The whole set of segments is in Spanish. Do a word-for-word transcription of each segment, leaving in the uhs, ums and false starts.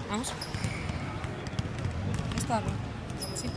Vamos. Está bien. Sí.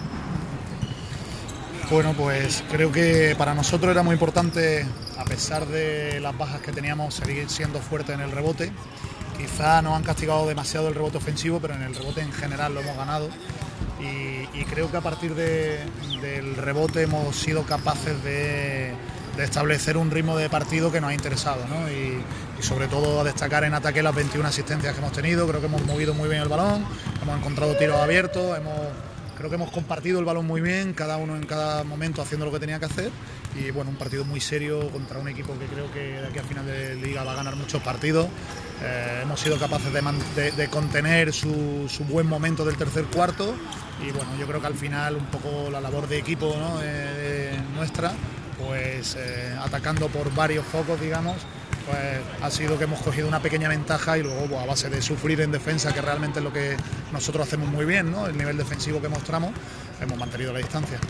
Bueno, pues creo que para nosotros era muy importante, a pesar de las bajas que teníamos, seguir siendo fuertes en el rebote. Quizá nos han castigado demasiado el rebote ofensivo, pero en el rebote en general lo hemos ganado. Y, y creo que a partir de, del rebote hemos sido capaces de, de establecer un ritmo de partido que nos ha interesado, ¿no? Y, y sobre todo a destacar en ataque las veintiuna asistencias que hemos tenido. Creo que hemos movido muy bien el balón, hemos encontrado tiros abiertos, hemos... Creo que hemos compartido el balón muy bien, cada uno en cada momento haciendo lo que tenía que hacer. Y bueno, un partido muy serio contra un equipo que creo que de aquí a final de liga va a ganar muchos partidos. Eh, hemos sido capaces de, de, de contener su, su buen momento del tercer cuarto. Y bueno, yo creo que al final un poco la labor de equipo, ¿no? eh, nuestra, pues eh, atacando por varios focos, digamos, pues ha sido que hemos cogido una pequeña ventaja y luego pues, a base de sufrir en defensa, que realmente es lo que nosotros hacemos muy bien, ¿no? El nivel defensivo que mostramos, hemos mantenido la distancia.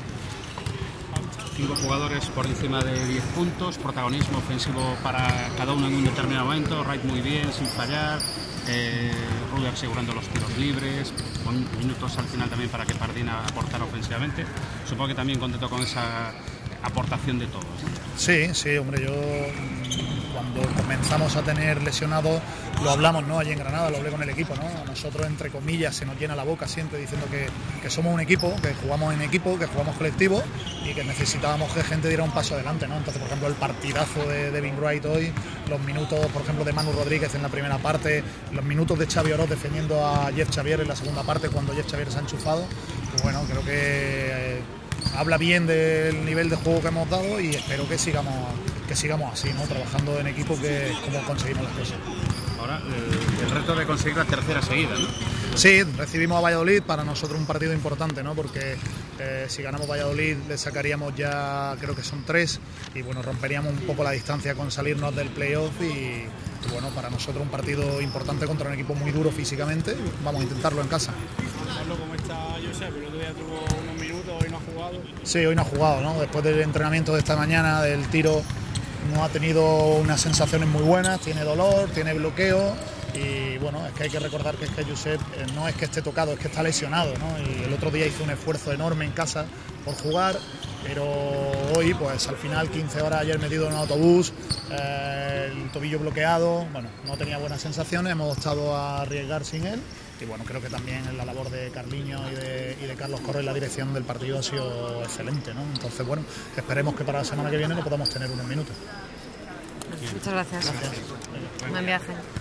Cinco jugadores por encima de diez puntos, protagonismo ofensivo para cada uno en un determinado momento, Wright muy bien, sin fallar, eh, Rudy asegurando los tiros libres, con minutos al final también para que Pardina aportara ofensivamente. Supongo que también contento con esa aportación de todos, ¿no? Sí, sí, hombre, yo cuando comenzamos a tener lesionados lo hablamos, ¿no? Allí en Granada, lo hablé con el equipo, ¿no? A nosotros, entre comillas, se nos llena la boca siempre diciendo que, que somos un equipo, que jugamos en equipo, que jugamos colectivo y que necesitábamos que gente diera un paso adelante, ¿no? Entonces, por ejemplo, el partidazo de Devin Wright hoy, los minutos, por ejemplo, de Manu Rodríguez en la primera parte, los minutos de Xavi Oroz defendiendo a Jeff Xavier en la segunda parte cuando Jeff Xavier se ha enchufado, pues bueno, creo que eh, habla bien del nivel de juego que hemos dado y espero que sigamos que sigamos así, ¿no? Trabajando en equipo, que es como conseguimos las cosas. Ahora el, el reto de conseguir la tercera seguida, ¿no? Sí, recibimos a Valladolid, para nosotros un partido importante, ¿no? Porque eh, si ganamos Valladolid le sacaríamos ya, creo que son tres, y bueno, romperíamos un poco la distancia con salirnos del playoff y, y bueno, para nosotros un partido importante contra un equipo muy duro físicamente. Vamos a intentarlo en casa. ¿Cómo está Josep? El otro día tuvo unos minutos, hoy no ha jugado. Sí, hoy no ha jugado, ¿no? Después del entrenamiento de esta mañana, del tiro, no ha tenido unas sensaciones muy buenas, tiene dolor, tiene bloqueo y bueno, es que hay que recordar que es que Josep eh, no es que esté tocado, es que está lesionado, ¿no? Y el otro día hizo un esfuerzo enorme en casa por jugar, pero hoy pues al final quince horas ayer metido en un autobús, eh, el tobillo bloqueado, bueno, no tenía buenas sensaciones, hemos optado a arriesgar sin él. Y bueno, creo que también la labor de Carliño y de, y de Carlos Corro en la dirección del partido ha sido excelente, ¿no? Entonces, bueno, esperemos que para la semana que viene lo podamos tener unos minutos. Muchas gracias. Gracias. Buen viaje.